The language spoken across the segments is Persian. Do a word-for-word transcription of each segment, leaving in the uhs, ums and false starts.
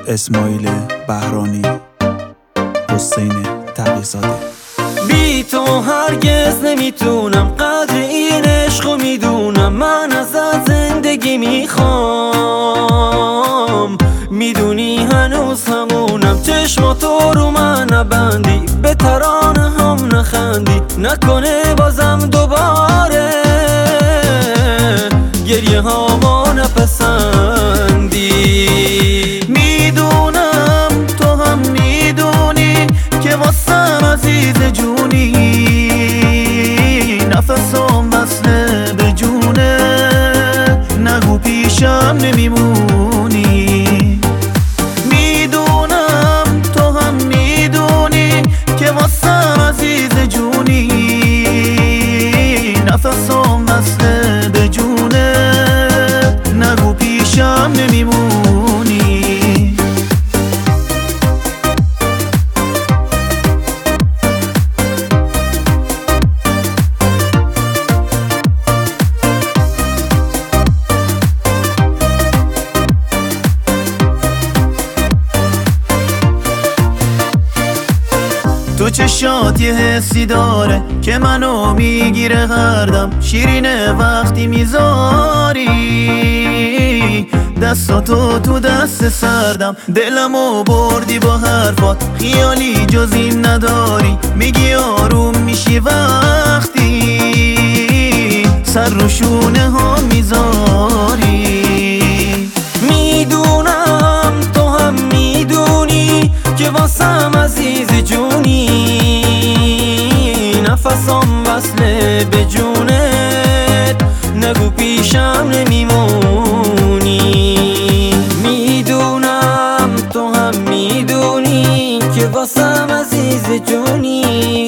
اسماعیل بهرانی، حسین تقی‌زاده. بی تو هرگز نمیتونم قدر این عشقو میدونم. من ازت زندگی میخوام، میدونی هنوز همونم. چشماتو رو من نبندی، به ترانه هم نخندی. نکنه بازم دوباره گریه ها ما نپسندی. میدونم تو هم میدونی که واسم عزیز جونی. نفسم وصله به جونه، نگو پیشم نمیمونی. میدونم تو هم میدونی که واسم عزیز جونی. نفسم وصله به جونه، نگو پیشم نمیمونی. تو چشات یه حسی داره که منو میگیره هر دم. شیرینه وقتی میذاری دستاتو تو دست سردم. دلمو بردی با حرفات، خیالی جز این نداری. میگی آروم میشی وقتی سر رو شونه ها میذاری. میدونم تو هم میدونی که واسم عزیز جونی. نفسم وصله به جونت، نگو پیشم نمیمونی. میدونم تو هم میدونی که واسم عزیز جونی.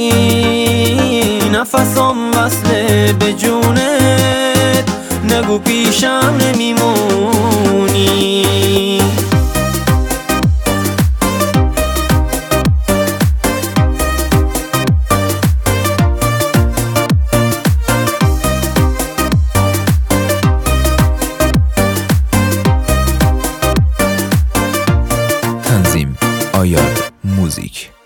نفسم وصله به جونت، نگو پیشم نمیمونی. تنظیم آیاد موزیک.